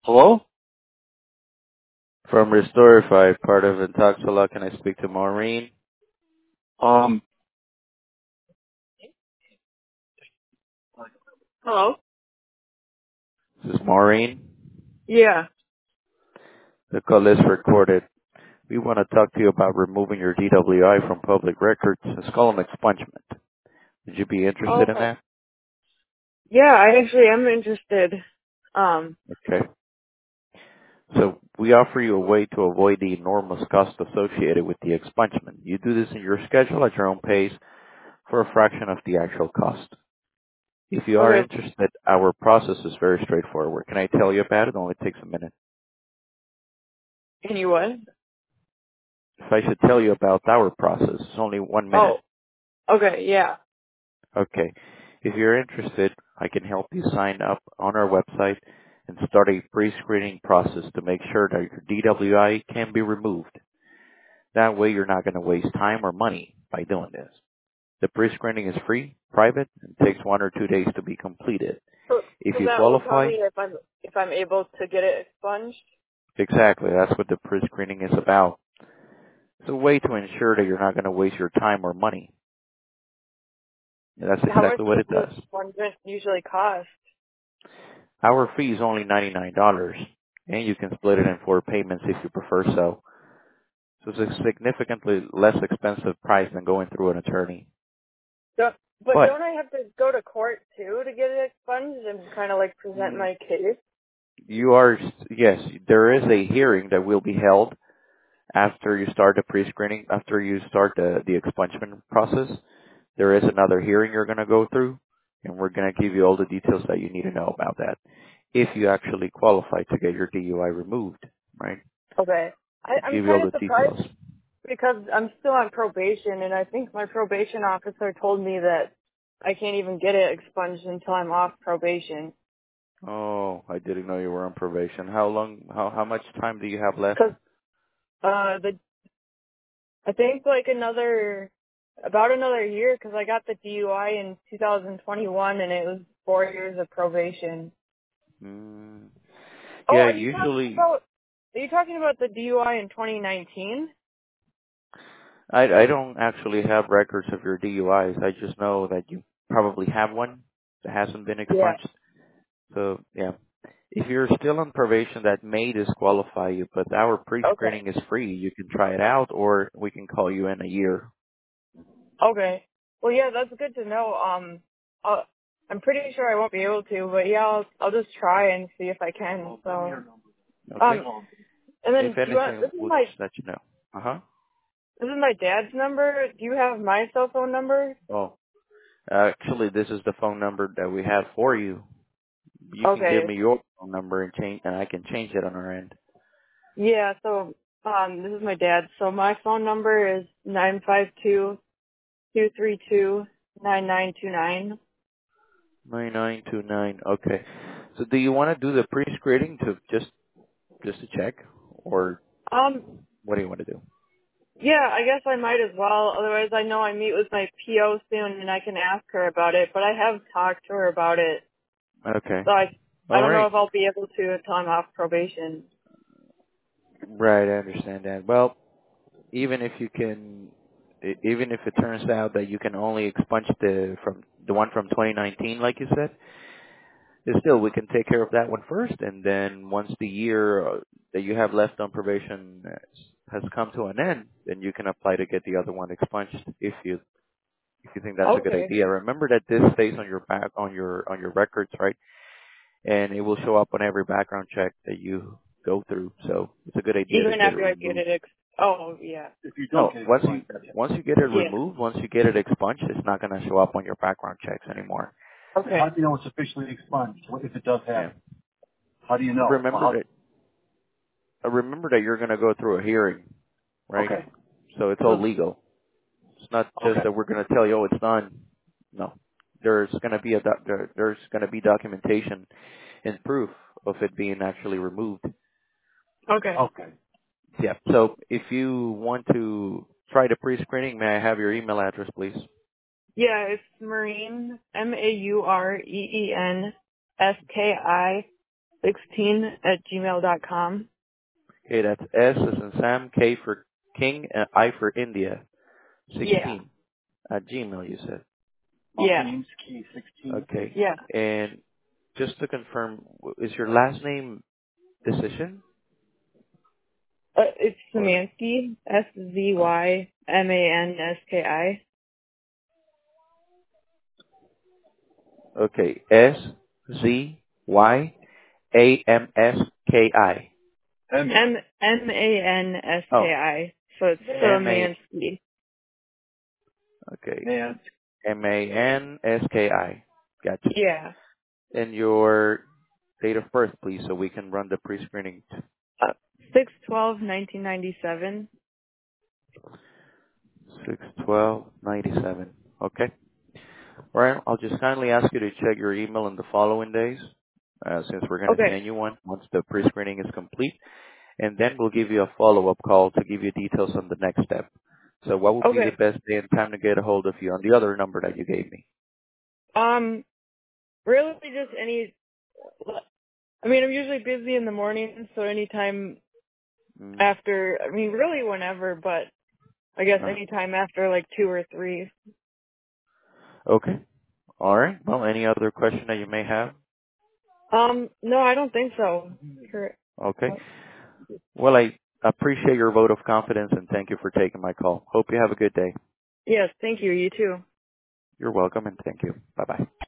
Hello? From Restorify, part of Intoxila, can I speak to Maureen? Um, Hello? This is Maureen. Yeah. The call is recorded. We want to talk to you about removing your DWI from public records. It's called an expungement. Would you be interested in Okay. that? Yeah, I actually am interested. Okay. So we offer you a way to avoid the enormous cost associated with the expungement. You do this in your schedule at your own pace for a fraction of the actual cost. If you are Okay. interested, our process is very straightforward. Can I tell you about it? It only takes a minute. Can you what? If I should tell you about our process, it's only 1 minute. Oh, okay, yeah. Okay. If you're interested, I can help you sign up on our website and start a pre-screening process to make sure that your DWI can be removed. That way you're not going to waste time or money by doing this. The pre-screening is free, private, and takes 1 or 2 days to be completed. So, If so you that will tell qualify, me if I'm able to get it expunged? exactly, that's what the pre-screening is about. It's a way to ensure that you're not going to waste your time or money. And that's How much exactly what does it the does. expungement usually cost? Our fee is only $99, and you can split it in 4 payments if you prefer so. So it's a significantly less expensive price than going through an attorney. So, but But don't I have to go to court too to get it expunged and kind of like present mm, my case? you are, yes, there is a hearing that will be held after you start the pre-screening, after you start the expungement process. There is another hearing you're going to go through, and we're going to give you all the details that you need to know about that. If you actually qualify to get your DUI removed, right? Okay. We'll I'm give you all kind of the surprised details. because I'm still on probation and I think my probation officer told me that I can't even get it expunged until I'm off probation. Oh, I didn't know you were on probation. How much time do you have left? Cause, I think like about another year because I got the DUI in 2021 and it was 4 years of probation. Mm, Oh, yeah, usually, are you talking about the DUI in 2019? I don't actually have records of your DUIs. I just know that you probably have one that hasn't been Yeah. expunged. So, yeah. If you're still on probation, that may disqualify you, but our Okay. pre-screening is free. You can try it out, or we can call you in a year. Okay. Well, yeah, that's good to know. I'll, I'm pretty sure I won't be able to, but yeah, I'll just try and see if I can. So, Okay? and then If anything, we'll just let you know. Uh-huh. this is my dad's number. Do you have my cell phone number? Oh, actually, this is the phone number that we have for you. You can give Okay. me your phone number and I can change it on our end. Yeah, so this is my dad. So my phone number is 952-232-9929. 9929. Okay. So do you want to do the pre-screening to just to check, or Um, what do you want to do? yeah, I guess I might as well. Otherwise, I know I meet with my PO soon, and I can ask her about it. But I have talked to her about it, Okay. so I All don't know right. if I'll be able to until I'm off probation. Right, I understand that. Well, even if you can, even if it turns out that you can only expunge the one from 2019, like you said, still we can take care of that one first, and then once the year that you have left on probation has come to an end, then you can apply to get the other one expunged if you think that's a good Okay. idea. Remember that this stays on your back on your records, right? And it will show up on every background check that you go through. So it's a good idea to Even get it after I get removed. it oh, yeah. if you don't No, get once expunged, you get it Yeah. removed, once you get it expunged, it's not going to show up on your background checks anymore. Okay. how do you know it's officially expunged? What if it does Yeah. happen? How do you know? Remember that you're going to go through a hearing, right? Okay. So it's all Mhm. legal. It's not just Okay. that we're going to tell you, oh, it's done. No, there's going to be there's going to be documentation and proof of it being actually removed. Okay. Okay. Yeah. So if you want to try the pre-screening, may I have your email address, please? Yeah, it's Maureen, Maureen, SKI 16@gmail.com. Okay, that's S as in Sam, K for King, and I for India. Yeah. 16 at Gmail, you said. Yeah. Key 16. Okay. Yeah. And just to confirm, is your last name Decision? It's Or Szymanski, Szymanski. okay, Szyamski. Oh, Manski. So it's M-A, Szymanski. okay, Man. Manski. Gotcha. Yeah. And your date of birth, please, so we can run the pre-screening. 6/12/1997. 6/12/97. Okay. All right. I'll just kindly ask you to check your email in the following days, since we're going to Okay. send you one once the pre-screening is complete, and then we'll give you a follow-up call to give you details on the next step. So what would be the Okay. best day and time to get a hold of you on the other number that you gave me? Really just any, I mean, I'm usually busy in the morning, so anytime Mm. after, I mean, really whenever, but I guess Uh, anytime after like 2 or 3. okay. All right. Well, any other question that you may have? No, I don't think so. Sure. Okay. Well, I appreciate your vote of confidence and thank you for taking my call. Hope you have a good day. Yes, thank you. You too. You're welcome and thank you. Bye-bye.